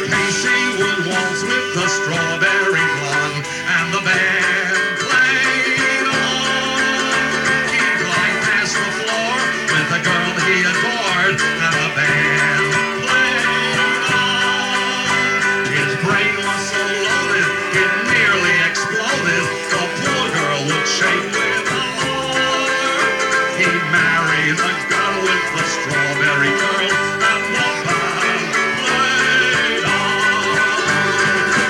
Casey would waltz with the strawberry blonde, and the band played along. He'd glide past the floor with the girl he adored, and the band played on. His brain was so loaded, it nearly exploded. The poor girl would shake with horror. He married the girl with the strawberry curl.